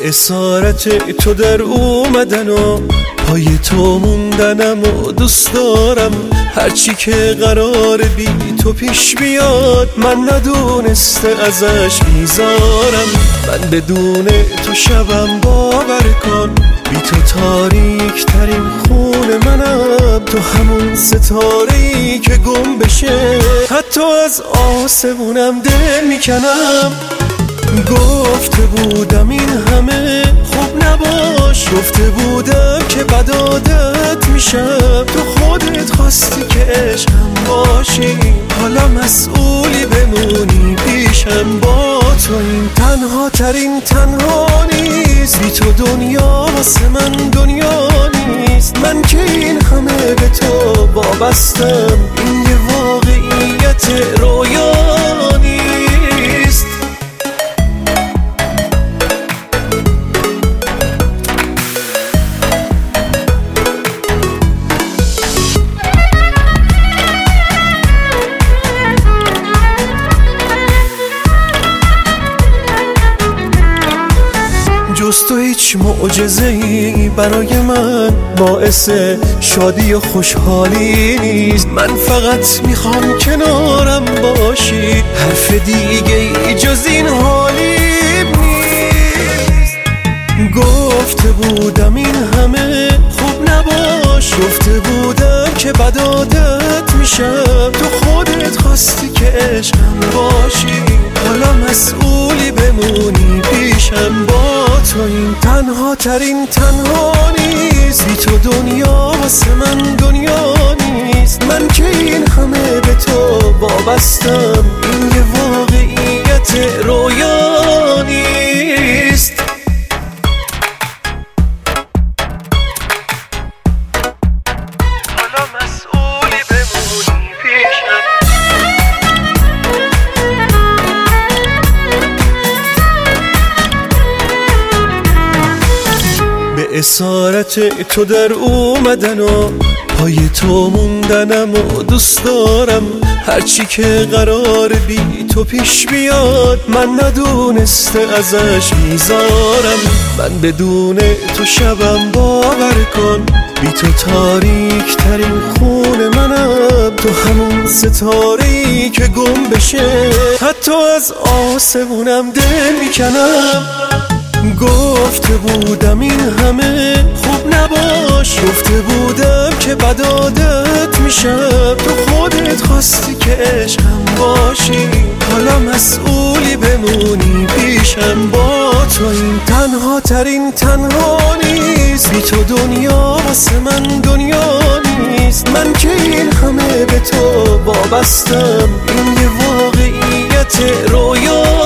به اسارت تو در اومدن و پای تو موندنم و دوست دارم. هرچی که قرار بی تو پیش بیاد من ندونسته ازش میذارم. من بدون تو شبم باور کن، بی تو تاریک ترین خون منم. تو همون ستاره‌ای که گم بشه حتی از آسمونم دل میکنم. گفته بودم این همه خوب نباش، گفته بودم که بد عادت میشم. تو خودت خواستی که عشقم باشی، حالا مسئولی بمونی پیشم. با تو این تنها ترین تنها نیست، بی تو دنیا واسه من دنیا نیست. من که این همه به تو وابستم، این یه واقعیت رویا نیست. جز تو هیچ معجزه‌ای برای من باعث شادی و خوشحالی نیست. من فقط میخوام کنارم باشی، حرف دیگه ای جز این حالیم نیست. گفته بودم این همه خوب نباش، گفته بودم که بد عادت میشم. تو خودت خواستی که عشقم باشی، حالا مسئولی بمونی پیشم. با تو این تنها ترین تنها نیست، بی تو دنیا واسه من دنیا نیست. من که این همه به تو وابستم، این یه واقعیت رویا نیست. حالا مسئولی بمونی پیشم. به اسارت تو در اومدن و پای تو موندنم و دوست دارم. هرچی که قرار بی تو پیش بیاد من ندونسته ازش میذارم. من بدون تو شبم باور کن، بی تو تاریک ترین خون منم. تو همون ستاره‌ای که گم بشه حتی از آسمونم دل میکنم. گفته بودم این همه خوب نباش، گفته بودم که بد عادت میشم. تو خودت خواستی که عشقم باشی، حالا مسئولی بمونی پیشم. با تو این تنها ترین تنها نیست، بی تو دنیا واسه من دنیا نیست. من که این همه به تو وابستم، این یه واقعیت رویا